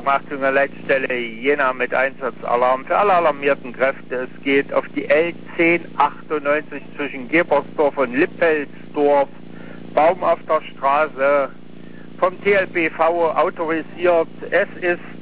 Achtung, Leitstelle Jena mit Einsatzalarm für alle alarmierten Kräfte. Es geht auf die L1098 zwischen Gebersdorf und Lippelsdorf. Baum auf der Straße, vom TLBV autorisiert. Es ist